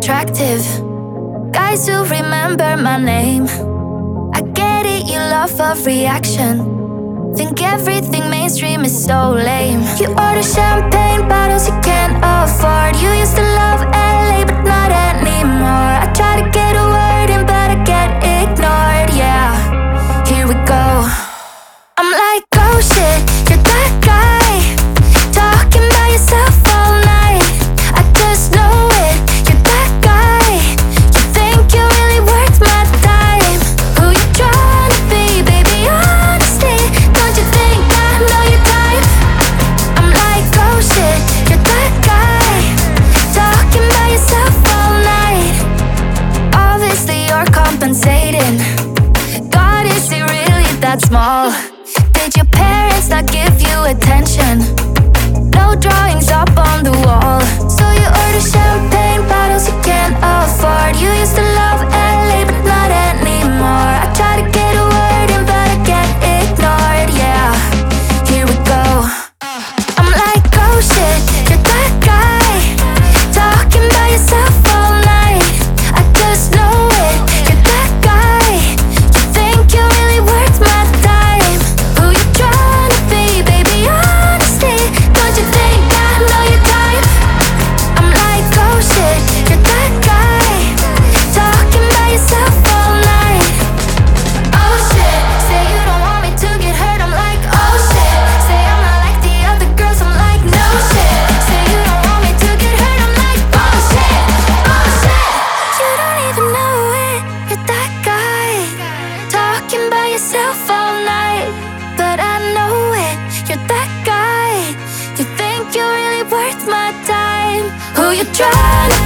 attractive. Guys who remember my name. I get it, you love a reaction. Think everything mainstream is so lame. You order champagne bottles you can't afford. You used to love LA but not anymore. I try to get a word in but I get ignored. Yeah, here we go. I'm like, oh shit, you're that guy, talking by yourself all night. I just know it, you're that guy. You think you're really worth my time. Who you trying to be, baby, honestly? Don't you think I know your type? I'm like, oh shit, you're that guy, talking by yourself all night. Obviously you're compensating. God, is it really that small? Did your parents not give you attention? No drawings up on the wall. So you order champagne bottles you can't afford. You used to love LA but not anymore. I try to get a word in but I get ignored. Yeah, here we go. I'm like, oh shit, you're that guy, talking by yourself all night. I just know it, you're that guy. You think you're really worth my time. Who you trying to be, baby, honestly? Don't you think I know your type? I'm like, oh shit, you're that guy, talking by yourself all night. Oh shit, say you don't want me to get hurt. I'm like, oh shit, say I'm not like the other girls. I'm like, no shit, say you don't want me to get hurt. I'm like, oh shit, oh shit. You don't even know it, you're that guy, talking by yourself all night. But I know it, you're that guy. You think you're really worth my time. Who you trying to